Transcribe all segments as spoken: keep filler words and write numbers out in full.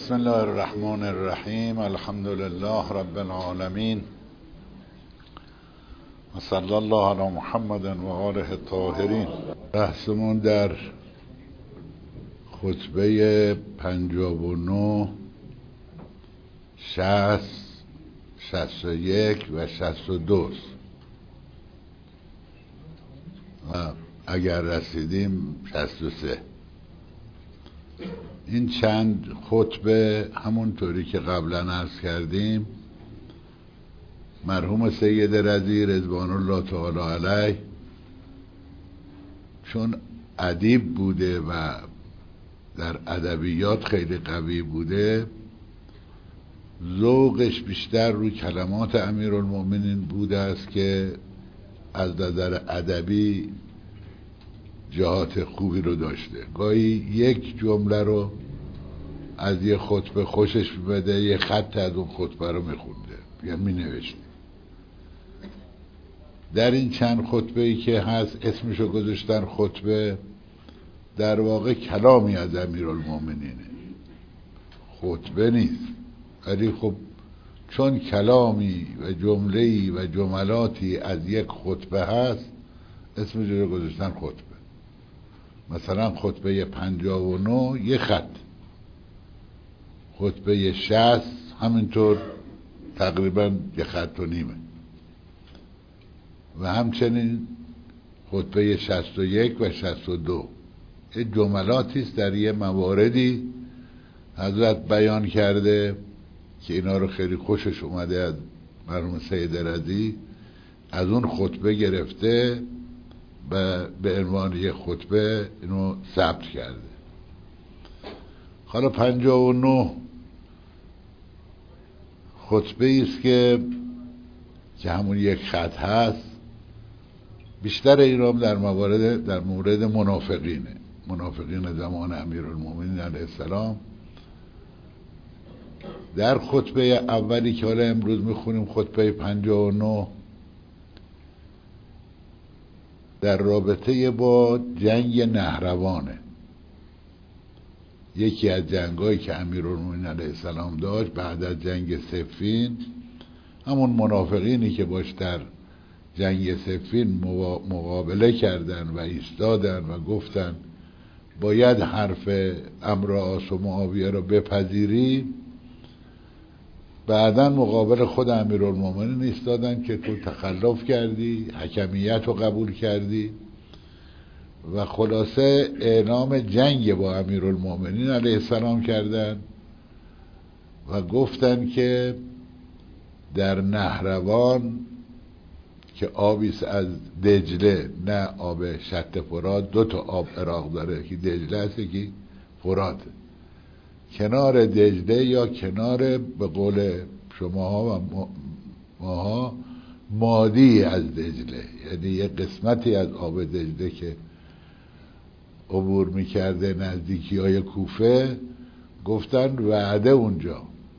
بسم الله الرحمن الرحیم. الحمد لله رب العالمین و صلی الله علی محمد و آله الطاهرین. بحثمون در خطبه پنجاه و نه، شصت، شصت و یک و شصت و دو و اگر رسیدیم شصت و سه. این چند خطبه همونطوری که قبلا عرض کردیم مرحوم سید رضی رضوان الله تعالی علیه چون ادیب بوده و در ادبیات خیلی قوی بوده، ذوقش بیشتر روی کلمات امیرالمؤمنین بوده است که از نظر ادبی جهات خوبی رو داشته. گاهی یک جمله رو از یه خطبه خوشش بده، یه خط از اون خطبه رو میخونده یا مینوشته. در این چند خطبه ای که هست اسمشو گذاشتن خطبه، در واقع کلامی از امیرالمؤمنینه، خطبه نیست، ولی خب چون کلامی و جمله‌ای و جملاتی از یک خطبه هست اسمشو رو گذاشتن خطبه. مثلا خطبه پنجاه و نه یه خط، خطبه شصت همینطور تقریبا یه خط و نیمه، و همچنین خطبه شصت و یک و شصت و دو یه جملاتی است در یه مواردی حضرت بیان کرده که اینا رو خیلی خوشش اومده از مرحوم سید رضی، از اون خطبه گرفته و به عنوان یه خطبه اینو ثبت کرده. حالا پنجاه و نه خطبه است که که همون یک خط هست. بیشتر ایرام در موارد در مورد منافقینه، منافقین زمان امیرالمؤمنین علیه السلام. در خطبه اولی که حالا امروز میخونیم، خطبه پنجاه و نه، در رابطه با جنگ نهروانه، یکی از جنگایی که امیرالمؤمنین علیه السلام داشت بعد از جنگ صفین. همون منافقینی که باش در جنگ صفین مقابله کردن و ایستادن و گفتن باید حرف عمرو و عاص و معاویه رو بپذیریم، بعداً مقابل خود امیرالمؤمنین ایستادن که تو تخلف کردی، حکمیت رو قبول کردی، و خلاصه اعلام جنگ با امیرالمؤمنین علیه السلام کردن و گفتن که در نهروان که آبیست از دجله، نه آب شط فرات، دو تا آب عراق داره، که دجله هست که فرات، کنار دجله یا کنار به قول شماها و ماها مادی از دجله، یعنی یه قسمتی از آب دجله که عبور میکرده نزدیکی های کوفه، گفتن وعده اونجا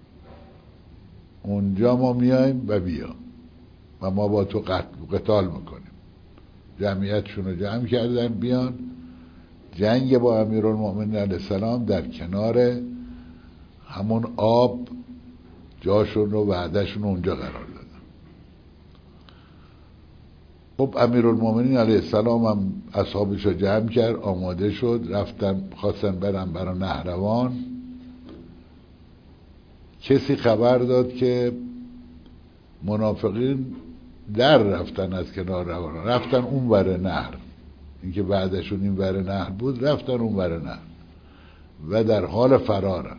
اونجا ما میایم و بیا و ما با تو قتال میکنیم. جمعیتشون رو جمع کردن بیان جنگ با امیرالمؤمنین علیه السلام در کنار همون آب جاشون رو وعدهشون اونجا قرار دادن. خب امیرالمؤمنین علیه السلام هم اصحابش رو جمع کرد، آماده شد، رفتن خواستن برن برای نهروان. کسی خبر داد که منافقین در رفتن از کنار روان، رفتن اون ور نهر، اینکه بعدشون این ور نهر بود، رفتن اون ور نهر و در حال فرارن.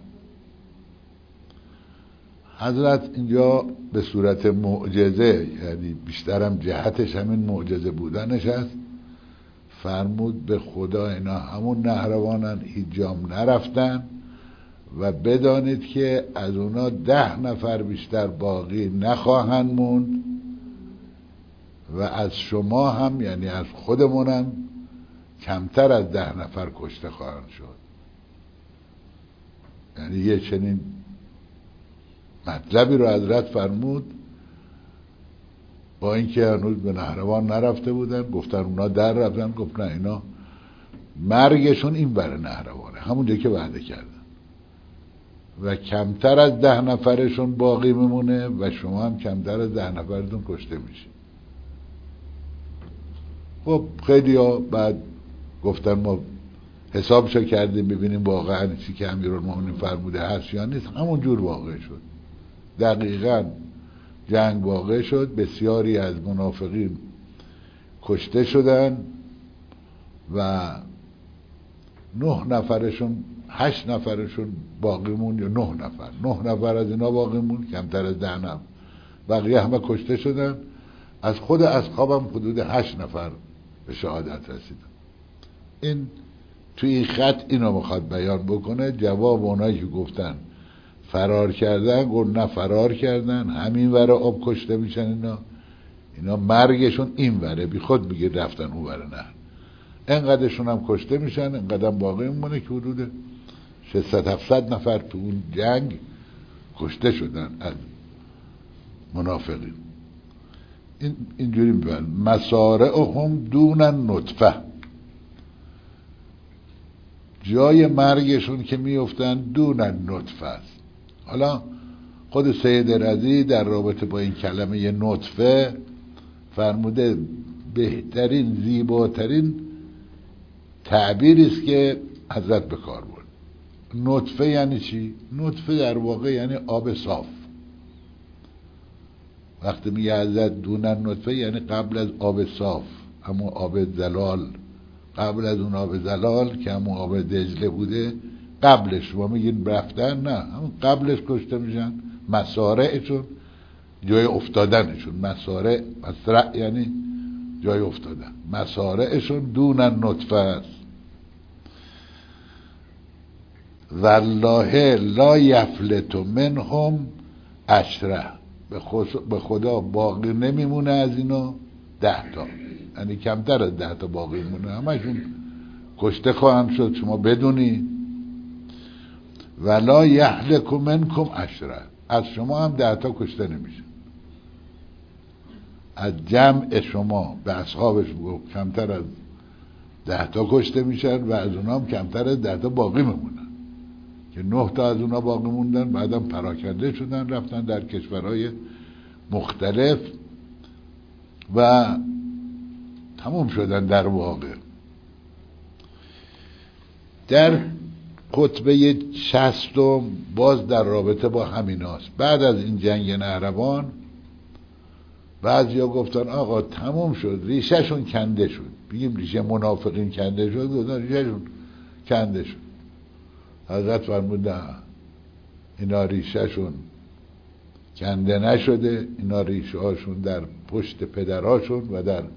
حضرت اینجا به صورت معجزه، یعنی بیشترم جهتش همین معجزه بودنش است، فرمود به خدا اینا همون نهروانن، هیچ جام نرفتن و بدانید که از اونا ده نفر بیشتر باقی نخواهند موند و از شما هم، یعنی از خودمونم، کمتر از ده نفر کشته خواهند شد. یعنی یه چنین مطلبی رو حضرت فرمود، با اینکه هنوز به نهروان نرفته بودن. گفتن اونا در رفتن، گفت نه اینا مرگشون این بر نهروانه، همونجا که وعده کردن. و کمتر از ده نفرشون باقی میمونه و شما هم کمتر از ده نفرتون کشته میشه. خب خیلی ها بعد گفتن ما حسابشو کردیم ببینیم واقعا چی که امیرالمومنین فرموده هست یا نیست. همون جور واقع شد، دقیقاً جنگ واقع شد. بسیاری از منافقین کشته شدن و نه نفرشون هشت نفرشون باقی مون، یا نه نفر نه نفر از اینا باقی مون، کمتر از ده نفر. بقیه همه کشته شدن. از خود اصحابم حدود هشت نفر به شهادت رسیدن. این توی این خط اینو میخواد بیان بکنه. جواب اونایی که گفتن فرار کردن، گفت نه فرار کردن، همین وره آب کشته میشن اینا اینا مرگشون این وره، بی خود میگه رفتن اون وره. نه، انقدرشون هم کشته میشن، انقدر باقی میمونه که حدود ششصد هفتصد نفر تو اون جنگ کشته شدن از منافقین. این اینجوری میبرن مسارعهم دون نطفه، جای مرگشون که میفتن دون نطفه است. حالا خود سید رضی در رابطه با این کلمه نطفه فرموده بهترین زیباترین تعبیری است که حضرت به کار برد. نطفه یعنی چی؟ نطفه در واقع یعنی آب صاف. وقتی میگه حضرت دون نطفه یعنی قبل از آب صاف، همون آب زلال، قبل از اون آب زلال که همون آب دجله بوده قبلش. شما میگین رفتن، نه، همون قبلش کشته میشن. مسارعشون جای افتادنشون، مسارع مسرع یعنی جای افتادن، مسارعشون دون نطفه است. والله لا یفلت منهم عشره، به خدا باقی نمیمونه از اینا ده تا، یعنی کمتر از ده تا باقی مونه، همشون کشته خواهند شد. شما بدونی ولا یهلک منکم عشره، از شما هم ده تا کشته نمیشه. از جمع شما به اصحابش کمتر از ده تا کشته میشن و از اونا هم کمتر از ده تا باقی میمونن، که نه تا از اونا باقی موندن، بعدم پراکنده شدن رفتن در کشورهای مختلف و تموم شدن. در واقع در خطبه شصتم باز در رابطه با همیناست. بعد از این جنگ نهروان بعضیا گفتن آقا تموم شد، ریشهشون کنده شد. بگیم ریشه منافقین کنده شد، گفتن ریشهشون کنده شد. حضرت فرمود نه، اینا ریشهشون کنده نشده، اینا ریشه هاشون در پشت پدراشون و در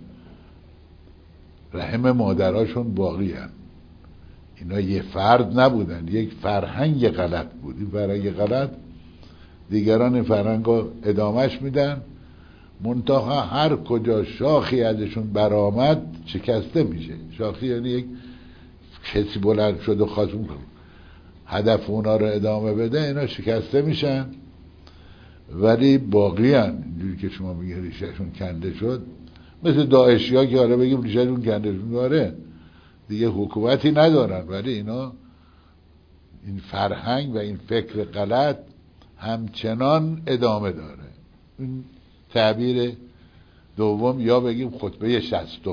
رحم مادراشون باقی هن. اینا یه فرد نبودن، یک فرهنگ غلط بود. این فرهنگ غلط دیگران این فرهنگ رو ادامهش میدن، منتها هر کجا شاخی ازشون برآمد شکسته میشه. شاخی یعنی یک کسی بلند شد و خواست هدف اونا رو ادامه بده، اینا شکسته میشن ولی باقی هن. اینجوری که شما میگه ریشهشون کنده شد، مثل داعشی ها که حالا بگیم ریشهشون کنده شد، داره دیگه حکومتی ندارن، ولی اینا این فرهنگ و این فکر غلط همچنان ادامه داره. این تعبیر دوم، یا بگیم خطبه شصتم.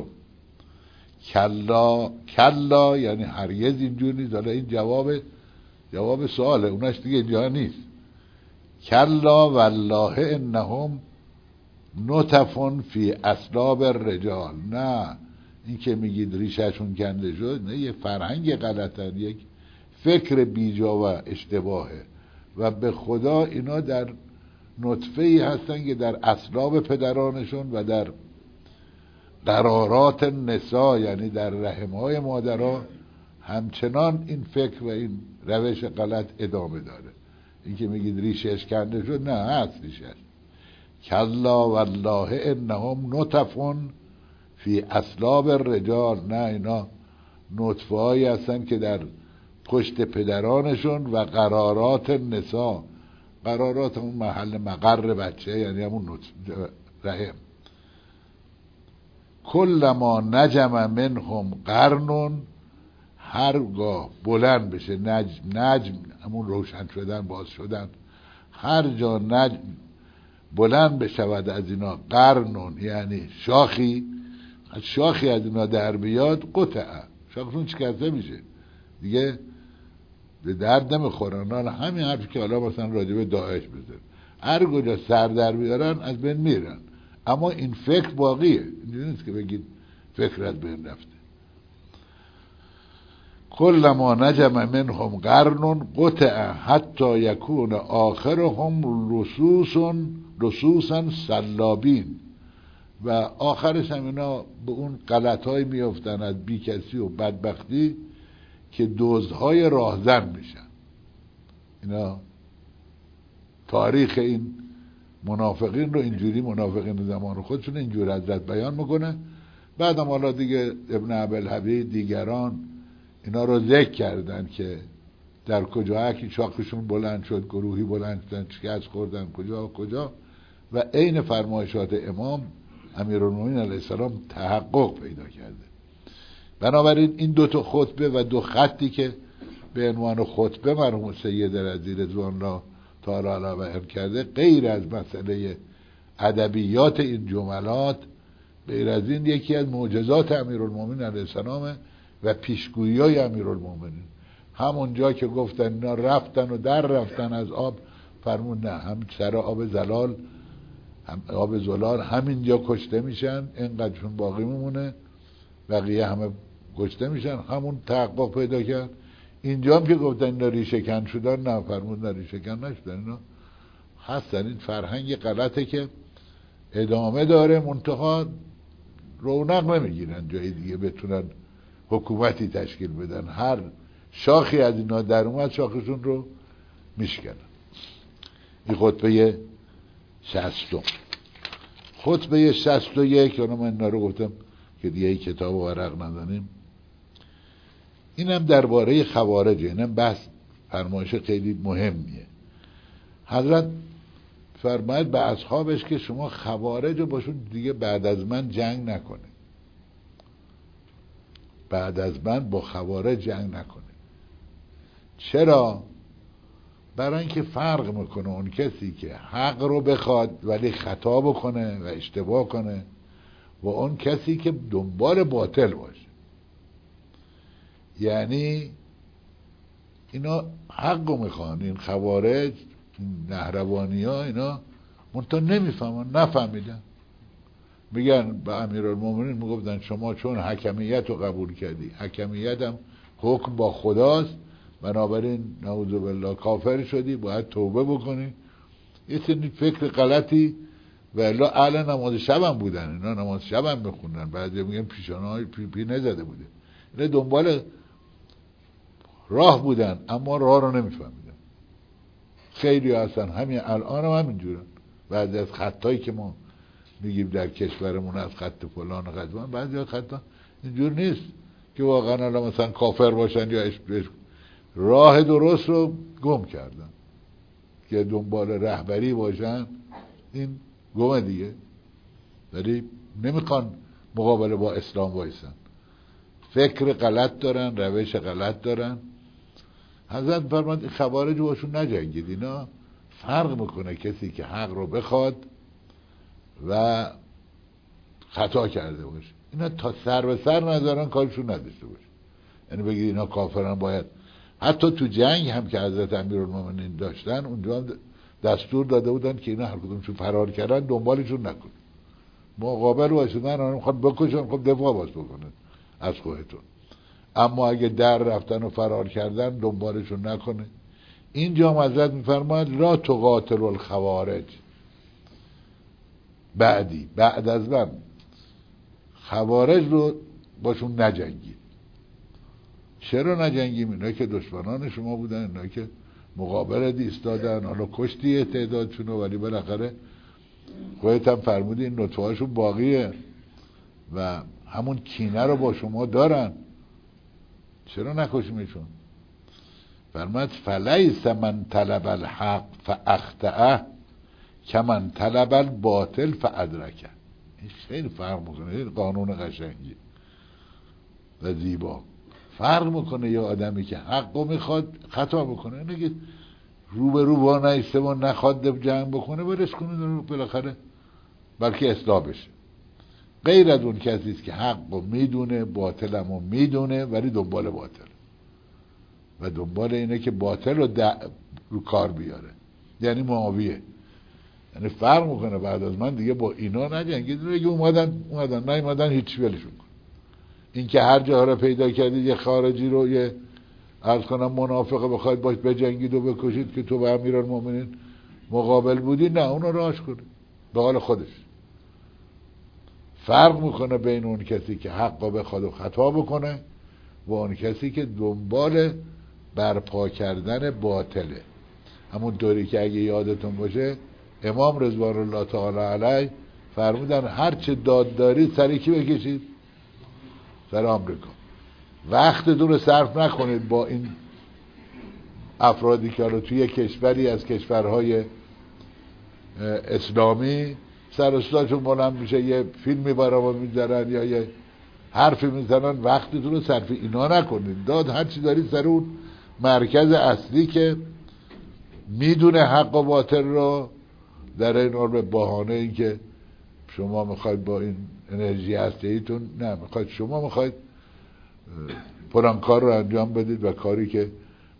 کلا کلا یعنی هرگز اینجور نیست. حالا این جواب جواب سواله، اوناش دیگه اینجا نیست. کلا والله انهم نطفن فی اصلاب الرجال. نه، این که میگید ریشهشون کنده شد، نه، یه فرهنگ غلطن، یک فکر بیجا و اشتباهه و به خدا اینا در نطفه ای هستن که در اصلاب پدرانشون و در قرارات نسا، یعنی در رحمهای مادرها همچنان این فکر و این روش غلط ادامه داره. این که میگید ریشش کنده شد، نه، هست ریشش. کلا والله انهم نطفن فی اصلاب الرجال. نه، اینا نطفه هایی هستن که در پشت پدرانشون و قرارات نسا. قرارات همون محل مقر بچه، یعنی همون رحم. کلما نجم منهم قرن، هرگاه بلند بشه نجم، نجم همون روشن شدن، باز شدن، هر جا نجم بلند بشود از اینا قرنون یعنی شاخی، شاخی از اینا در بیاد قطعه، شاخشون شکسته میشه دیگه، به درد نمیخورن. حالا همین حرفی که حالا مثلا راجع به داعش بزن، هر کجا سر در بیارن از بین میرن، اما این فکر باقیه، اینجوری نیست که بگید فکر از بین رفته. کلما نجم منهم قرن قطع حتی یکون آخرهم رصوص رصوصا سلابین، و آخرش هم اینا به اون غلط‌های میافتن از بیکسی و بدبختی که دزدهای راهزن میشن. اینا تاریخ این منافقین رو اینجوری، منافقین زمان خودشون اینجور حضرت بیان میکنه. بعدم حالا دیگه ابن ابوالحبیب دیگران اینا رو ذکر کردن که در کجا که شاخشون بلند شد، گروهی بلند شدن، شکست خوردن کجا کجا، و عین فرمایشات امام امیرالمومنین علیه السلام تحقق پیدا کرده. بنابراین این دو تا خطبه و دو خطی که به عنوان خطبه مرحوم سید رضی رضوان الله تعالی علیه بیان کرده، غیر از مسئله ادبیات این جملات، غیر از این یکی از معجزات امیرالمومنین علیه السلام و پیشگویی‌های امیرالمومنین. همون جا که گفتن اینا رفتن و در رفتن از آب، فرمون نه، هم سر آب زلال، هم آب زلال همینجا کشته میشن، اینقدرشون باقی میمونه، بقیه همه کشته میشن. همون تحقق پیدا کرد. اینجا هم که گفتن اینا ریشه کن شدن، نه، فرمون نه، ریشه کن نشدن، اینا هستن. این فرهنگ غلطه که ادامه داره، منتها رونق نمیگیرن جای دیگه بتونن حکومتی تشکیل بدن. هر شاخی از اینا در اومد شاخشون رو میشکنن. این خطبه شصتم. خطبه شصت و یک، من اینا رو گفتم که دیگه ای کتاب و ورق ندانیم. اینم درباره خوارجه، اینم بحث فرمایش خیلی مهمیه. حضرت فرماید به اصحابش که شما خوارج رو باشون دیگه بعد از من جنگ نکنه، بعد از من با خوارج جنگ نکنه. چرا؟ برای اینکه فرق میکنه اون کسی که حق رو بخواد ولی خطا بکنه و اشتباه کنه، و اون کسی که دنبال باطل باشه. یعنی اینا حق رو میخوان، این خوارج، این نهروانی ها، اینا منتها نمیفهمن، نفهمیدن. میگن به امیرالمومنین میگفتن شما چون حکمیت رو قبول کردی، حکمیت هم حکم با خداست، بنابراین نعوذ بالله کافر شدی، باید توبه بکنی. یه سری فکر غلطی، و الا اهل نماز شب هم بودن، اینا نماز شب هم میخوندن، بعضی میگن پیشانه های پی پی نزده بوده، اینا دنبال راه بودن اما راه رو نمیفهمیدن. خیلی هستن همین الان هم همینجورن. بعضی از خطایی که ما میگیم در کشورمون از خط فلان و خط فلان، بعضی از خطا اینجور نیست که واقعا الان مثلا کافر باشن یا عشق، راه درست رو گم کردن که دنبال رهبری باشن، این گمه دیگه، ولی نمیخوان مقابله با اسلام وایسن، فکر غلط دارن، روش غلط دارن. حضرت فرمود خوارج باشون نجنگید، اینا فرق میکنه کسی که حق رو بخواد و خطا کرده باشه، اینا تا سر به سر نذارن کارشون نداشته باشه. یعنی بگید اینا کافرن، باید حتی تو جنگ هم که حضرت امیرالمومنین داشتن اونجا دستور داده بودن که اینا هر کدومشون فرار کردن دنبالشون نکن، مقابل وایسادن، اون میخواد بکشن، خب دفاع باز بکنن از خودتون، اما اگه در رفتن و فرار کردن دنبالشون نکنه. اینجا هم حضرت میفرماید لا تقاتل الخوارج بعدی، بعد از من خوارج رو باشون نجنگید. چرا نجنگیم؟ اینا که دشمنان شما بودن، اینا که مقابل ایستادن، حالا کشتی تعدادشون رو، ولی بالاخره خودت هم فرمودی این نطفه هاشون باقیه و همون کینه رو با شما دارن، چرا نکشیمشون؟ فرمود فلیس من طلب الحق فاخطأه کمن طلب الباطل فادرکه. این خیلی فرق میکنه، این قانون قشنگی و زیبا. فرق میکنه یه آدمی که حق رو میخواد خطا بکنه، اینه که رو به رو با نیسته و نخواد جنگ بکنه برش کنه بالاخره بلکه اصلاح بشه. غیر از اون کسی است که حق رو میدونه باطلم رو میدونه ولی دنبال باطل و دنبال اینه که باطل رو رو کار بیاره، یعنی معاویه. یعنی فرق میکنه بعد از من دیگه با اینا نجنگید، دیگه اومدن اومدن نیومدن هیچ ولشون کن. این که هر جا رو پیدا کردید یه خارجی رو یه عرض کنم منافقه بخواید باش بجنگید و بکشید که تو به امیرالمومنین مقابل بودی، نه اونو راش کنید به حال خودش. فرق میکنه بین اون کسی که حق رو بخواد و خطا بکنه و اون کسی که دنبال برپا کردن باطله. همون طوری که اگه یادتون باشه امام رضوان الله تعالی علیه فرمودن هر چه داد دارید سر کی بکشید؟ سر آمریکا. وقتتون رو صرف نکنید با این افرادی که رو توی کشوری از کشورهای اسلامی سر اصلاحشون بلند میشه یه فیلمی برای میذارن یا یه حرفی میزنن، وقتتون رو صرف اینا نکنید. داد هر چی دارید سر اون مرکز اصلی که میدونه حق و باطل رو، در این حال به بهانه این که شما میخواید با این انرژی هسته‌ایتون، نه میخواید شما میخواید فلان کار رو انجام بدید و کاری که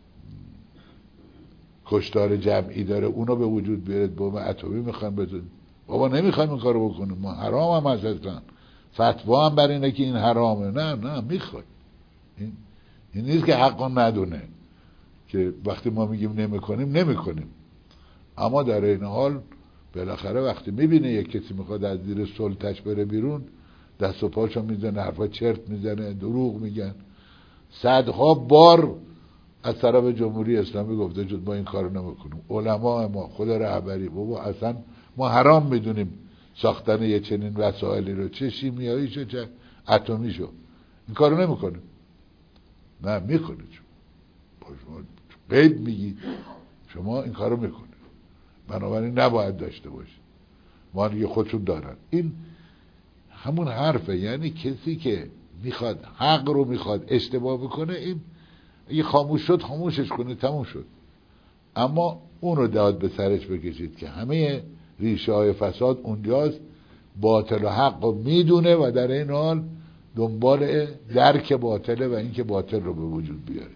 کشتار جمعی داره اونو به وجود بیارید، بمب اتمی میخوایم بدید. بابا نمیخوایم این کارو بکنیم، ما حرام هم هست اصلا، فتوا هم بر اینه که این حرامه. نه نه میخوایم. این این نیست که حقا ندونه که وقتی ما میگیم نمیکنیم نمیکنیم، اما در این حال بالاخره وقتی میبینه یک کسی میخواد از زیر سلطش بره بیرون دست و پاشو میزنه، حرفا چرت میزنه، دروغ میگن. صدها بار از طرف جمهوری اسلامی گفته شد ما این کارو نمیکنیم، علما ما خود رهبری بابا اصلا ما حرام میدونیم ساختن یه چنین وسایلی رو، چه شیمیایی شو چه اتمی شو، این کارو نمیکنیم. نه میکنید، شما غیب میگید شما این کارو میکنید، بنابراین نباید داشته باشید، ما دیگه خودشون دارن. این همون حرفه، یعنی کسی که میخواد حق رو میخواد اشتباه بکنه، این اگه خاموش شد خاموشش کنه تموم شد، اما اون رو داد به سرش بکشید که همه ریشه های فساد اونجاست. باطل و حق رو میدونه و در این حال دنبال درک باطله و اینکه باطل رو به وجود بیاره.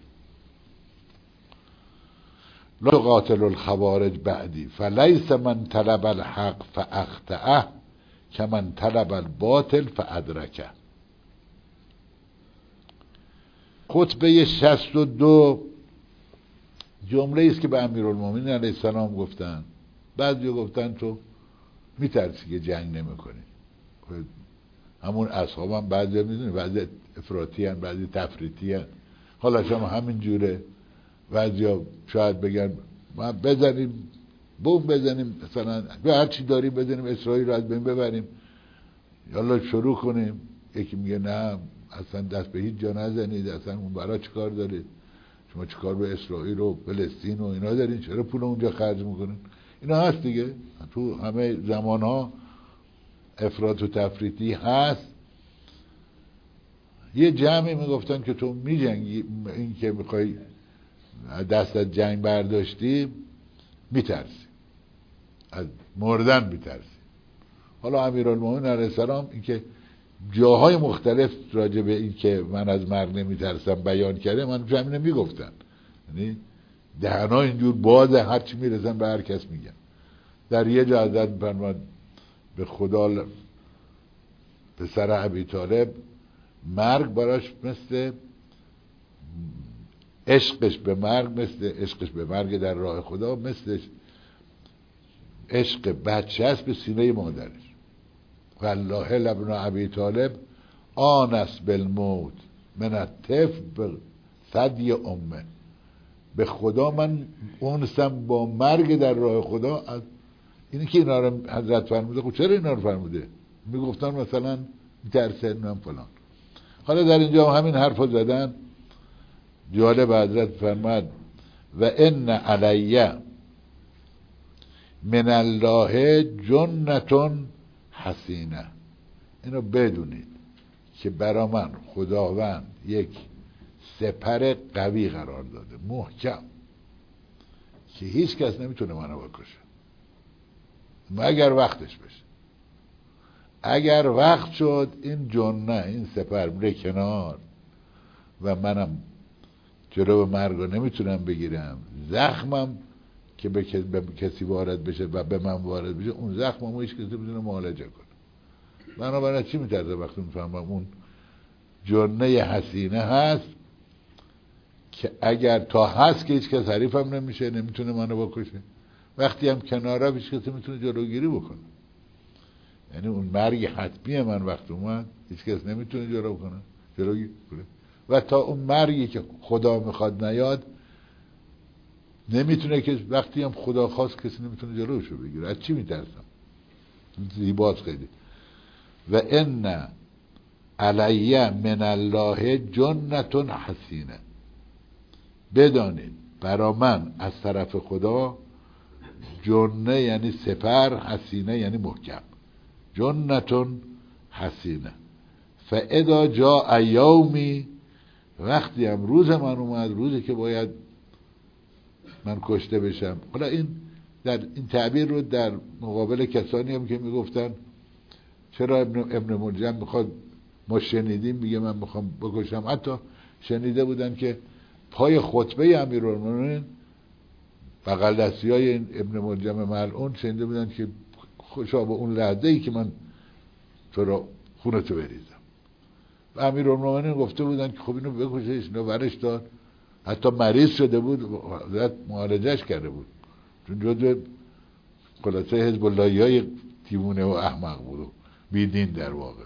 لا تقاتل الخوارج بعدی فلیس من طلب الحق فاخطئه کمن طلب الباطل فادرکه. خطبه شصت و دو جمله است که به امیرالمومنین علیه السلام گفتن. بعضی گفتن تو میترسی که جنگ نمیکنی. همون اصحاب هم بعضی میدونی بعضی افراطی هن بعضی تفریطی هن، حالا شما همین جوره. بعضی ها شاید بگن ما بزنیم بوم بزنیم مثلا به هر چی داریم بزنیم اسرائیل رو از بین ببریم، یالا شروع کنیم. یکی میگه نه اصلا دست به هیچ جا نزنید، اصلا اون برای چی کار دارید، شما چی کار به اسرائیل و فلسطین و اینا دارین، چرا پول اونجا خرج میکنین؟ اینا هست دیگه، تو همه زمان ها افراط و تفریطی هست. یه جمعی میگفتن که تو میجنگی، این که میخوای دست از جنگ برداشتی میترسی، از مردن میترسی. حالا امیرالمومنین علیه السلام این که جاهای مختلف راجع به این که من از مرگ نمیترسم بیان کرده، من همینه میگفتن، یعنی دهنا اینجور بازه هرچی میرسن به هر کس میگن. در یه جا حضرت میفرماد به خدا پسر ابی طالب مرگ براش مثل عشقش به مرگ، مثل عشقش به مرگ در راه خدا مثل عشق بچه است به سینه مادرش. والله لابن ابی طالب آنس بالموت من الطفل ثدی امه. به خدا من اونستم با مرگ در راه خدا از اینی که اینا رو حضرت فرموده. خب چرا اینا رو فرموده؟ میگفتن مثلا میترسه من فلان. حالا در اینجا همین حرف رو زدن. جالب حضرت فرماد و ان علیه من الله جنتون حسینه. اینو بدونید که برا من خداوند یک سپر قوی قرار داده، محکم، که هیچ کس نمیتونه منو بکشه مگر وقتش بشه. اگر وقت شد این جنه، این سپر میره کنار و منم جلو مرگو نمیتونم بگیرم. زخمم که به کسی وارد بشه و به من وارد بشه، اون زخمم هیچ کسی نمیتونه معالجه کنه. بنابراین چی میترسه وقتی میفهمم اون جنه حسینه هست که اگر تا هست که هیچ کس حریفم نمیشه، نمیتونه منو بکشه، وقتی هم کناره هیچ کسی میتونه جلوگیری بکنه. یعنی اون مرگ حتمی من وقت اومد هیچ کس نمیتونه جلو کنه، جلوگیری کنه. و تا اون مرگی که خدا میخواد نیاد نمیتونه، که وقتی هم خدا خواست کسی نمیتونه جلوشو بگیره. از چی میترسم؟ زیباست خیلی. و ان علی من الله جنة حسینه، بدانید برا من از طرف خدا جنه یعنی سپر، حسینه یعنی محکم، جنة حسینه. فاذا جاء یومی، وقتی هم روز من اومد، روزی که باید من کشته بشم. حالا این در این تعبیر رو در مقابل کسانی هم که میگفتن چرا ابن, ابن ملجم میخواد، ما شنیدیم میگه من میخوام بکشم، حتی شنیده بودن که پای خطبه امیرالمومنین بغل دستی های این ابن ملجم ملعون شنیده بودن که خوشا به اون لحظه ای که من تو را خونتو بریزم. و امیرالمومنین گفته بودن که خب اینو بکشش، اینو ورش داد، حتی مریض شده بود، حضرت معالجهش کرده بود، چون جزو خلاصه حزب اللهی های دیوونه و احمق بود و بیدین در واقع.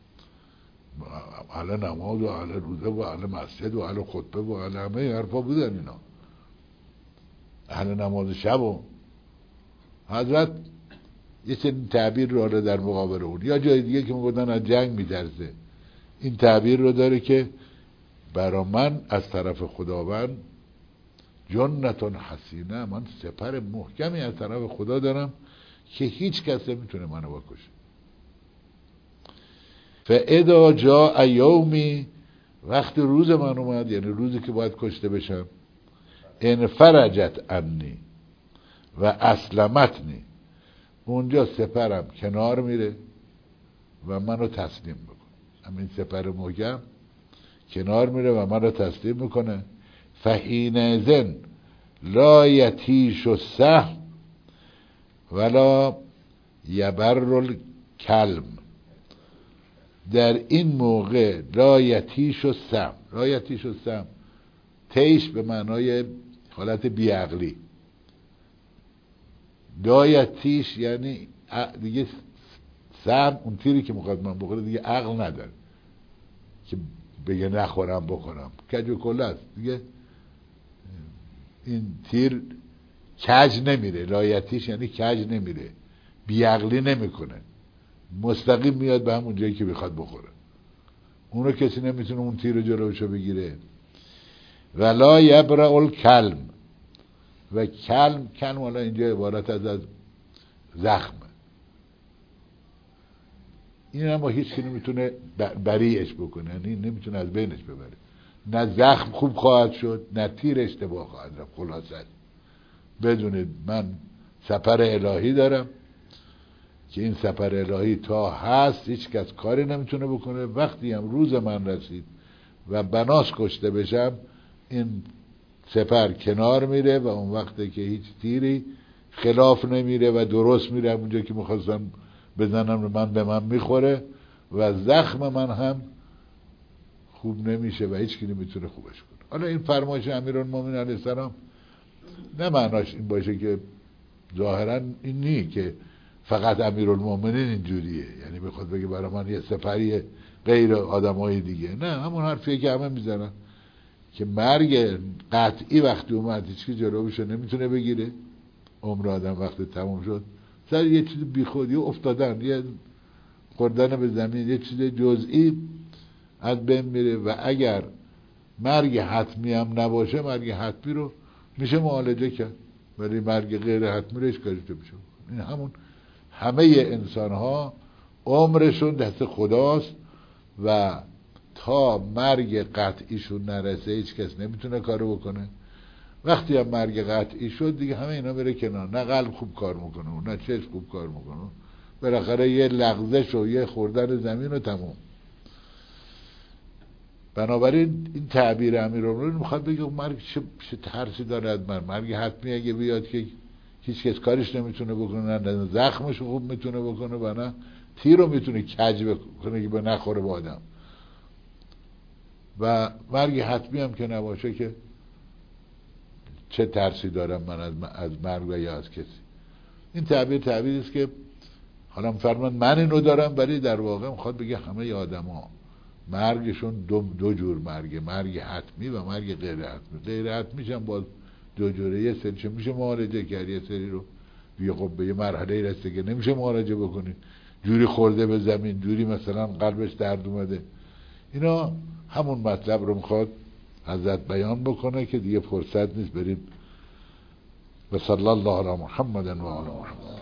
اهل نماز و اهل روزه و اهل مسجد و اهل خطبه و اهل همه حرفا بودن اینا، اهل نماز شب. و حضرت یه چنین تعبیر رو در مقابل اون، یا جای دیگه که میگفتن از جنگ میترسه، این تعبیر رو داره که برا من از طرف خداوند جنة حسینه، من سپر محکمی از طرف خدا دارم که هیچ کس نمیتونه منو بکشه. فاذا جاء یومی، وقتی روز من اومد، یعنی روزی که باید کشته بشم، انفرجت عنی و اسلمتنی، اونجا سپرم کنار میره و منو تسلیم بکنه. همین سپر محکم کنار میره و منو تسلیم میکنه. فحینئذ لا یتیش السهم ولا یبر الکلم، در این موقع لا یتیش السهم، لا یتیش السهم، تیش به معنای حالت بیعقلی، لا یتیش یعنی دیگه سهم، اون تیری که میخواد من بخوره دیگه عقل نداره که بگه نخورم بکنم، کج و کله است دیگه، این تیر کج نمیره، لایتیش یعنی کج نمیره، بیعقلی نمیکنه، مستقیم میاد به همون جایی که بخواد بخوره. اونو کسی نمیتونه اون تیر رو جلوشو بگیره. ولا یبرأ الکلم، و کلم، کلم حالا اینجا عبارت از از زخمه، این هم با هیچ که نمیتونه بریش بکنه، یعنی نمیتونه از بینش ببره. نه زخم خوب خواهد شد، نه تیر اشتباه خواهد رفت. خلاصه بدونید من سپر الهی دارم که این سپر الهی تا هست هیچ کس کاری نمیتونه بکنه. وقتی هم روز من رسید و بناس کشته بشم، این سپر کنار میره و اون وقته که هیچ تیری خلاف نمیره و درست میره اونجا که میخواستم بزنم رو من به من میخوره و زخم من هم خوب نمیشه و هیچ کی نمیتونه خوبش کنه. حالا این فرمایش امیرالمومنین علیه السلام نه معناش این باشه که ظاهرا این نی که فقط امیرالمومنین اینجوریه، یعنی بخواد بگه برای من یه سفری غیر آدمای دیگه، نه، همون حرفیه که همه میزنن که مرگ قطعی وقتی اومد هیچ کی جلوشو نمیتونه بگیره، عمر آدم وقتی تموم شد سر یه چیز بیخودی افتادن، یه خوردن به زمین، یه چیز جزئی از بین میره. و اگر مرگ حتمی هم نباشه، مرگ حتمی رو میشه معالجه کرد، ولی مرگ غیر حتمی رو اشکالی تو میشه. این همون همه انسان ها عمرشون دست خداست و تا مرگ قطعیشون نرسه هیچ کس نمیتونه کارو بکنه. وقتی هم مرگ قطعی شد دیگه همه اینا بره کنار، نه قلب خوب کار میکنه نه چشم خوب کار میکنه، بالاخره یه لغزش و یه خوردن زمین و تموم. بنابراین این تعبیر امیرالمومنین میخواد بگه مرگ چه, چه ترسی داره از مرگ. مرگ حتمی اگه بیاد که هیچ کس کارش نمیتونه بکنه، نه زخمش خوب میتونه بکنه و نه تیر رو میتونه کج بکنه که به نخوره با آدم. و مرگ حتمی هم که نباشه که چه ترسی دارم من از, از مرگ و یا از کسی. این تعبیر تعبیری است که حالا فرمان من اینو دارم، ولی در واقع میخواد بگه همه آدم ها مرگشون دو, دو جور مرگه، مرگ حتمی و مرگ غیر حتمی. غیر حتمیش هم باز دو جوره، یه سری چه میشه معالجه کرد، یه سری رو دیگه خب به یه مرحله رسیده که نمیشه معالجه بکنی، جوری خورده به زمین، جوری مثلا قلبش درد اومده. اینا همون مطلب رو میخواد حضرت بیان بکنه که دیگه فرصت نیست بریم. و صلی الله علی محمد و علی محمد.